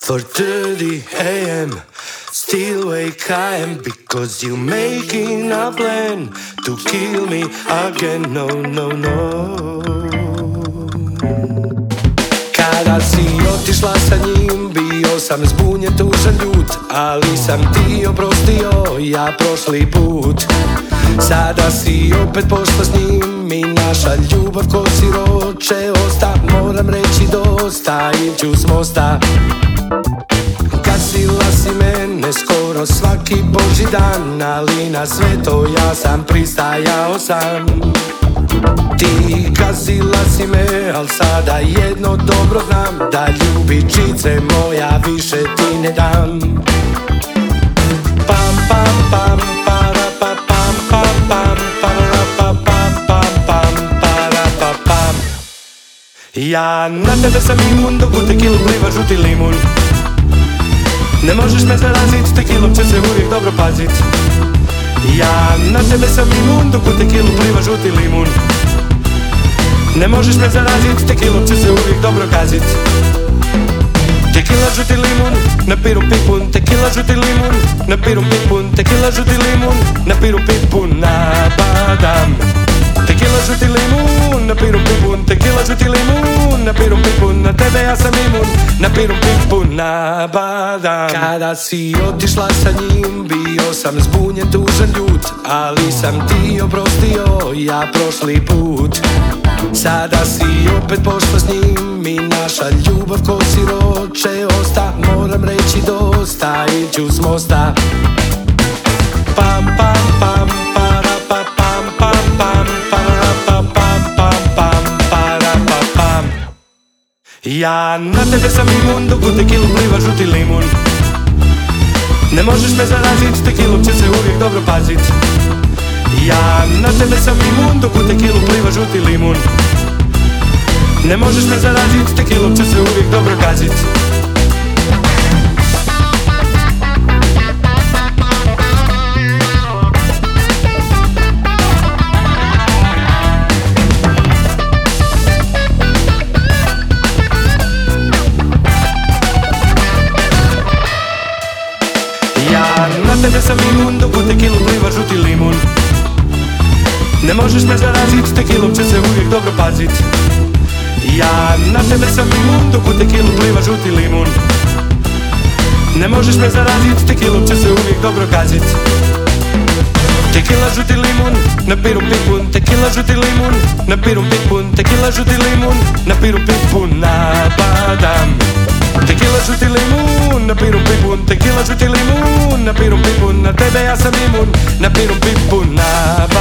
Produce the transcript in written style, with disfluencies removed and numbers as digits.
4:30 a.m. Still awake I am because you making a plan to kill me again. No, no, no. Kada si otišla sa njim, bio sam zbunjen, tužan, ljut, ali sam ti oprostio ja prošli put. Sada si opet pošla s njim i naša ljubav ko siroče osta. Moram reći dosta, iću s mosta. Gasila si mene skoro svaki božji dan, ali na sve to ja sam pristajao sam. Ti gazila si me, al sada jedno dobro znam, da ljubičice moja više ti ne dam. Pam pam pam para pa pam pam pam para pa pam pam pam para pa pam. Ja na tebe sam imun, dok u tekilu pliva žuti limun. Ne možeš me zarazit, tekilom će se uvijek dobro pazit. Ja na tebe sam imun, dok u tekilu pliva žuti limun. Ne možeš me zarazit, tekilom će se uvijek dobro kazit. Tekila žuti limun, na piru pipun. Tekila žuti limun, na piru pipun. Tekila žuti limun, na piru pipun. Na badam. Tekila žuti limun, na piru pipun. Tekila žuti limun, na piru pipun. Na tebe ja sam imun, na piru pipun. Na badam. Kada si otišla sa njim, bio sam zbunjen, tužan, ljut, ali sam ti oprostio ja prošli put. Sada si opet pošla s njim i naša ljubav ko siroče osta. Moram reći dosta, iću s mosta. Pam pam pam para pa pam pam pam para pa pam pam pam para pa pam. Ja na tebe sam imun, dok u tekilu pliva žuti limun. Ne možeš me zarazit, tekilom će se uvijek dobro pazit. Ja na tebe sam imun, dok u tekilu pliva žuti limun. Ne možeš me zarazit, tekilom će se uvijek dobro kazit. Ja na tebe sam imun, dok u tekilu pliva žuti limun. Ne možeš me zarazit, tekilom će se uvijek dobro pazit. Ja na tebe sam imun, dok u tekilu pliva žuti limun. Ne možeš me zarazit, tekilom će se uvijek dobro kazit. Tekila žuti limun, na piru pipun. Tekila žuti limun, na piru pipun. Tekila žuti limun, na piru pipun. Na badam. Tekila žuti limun, na piru pipun. Tekila žuti limun, na piru pipun. Na tebe ja sam imun, na piru pipun. Na badam.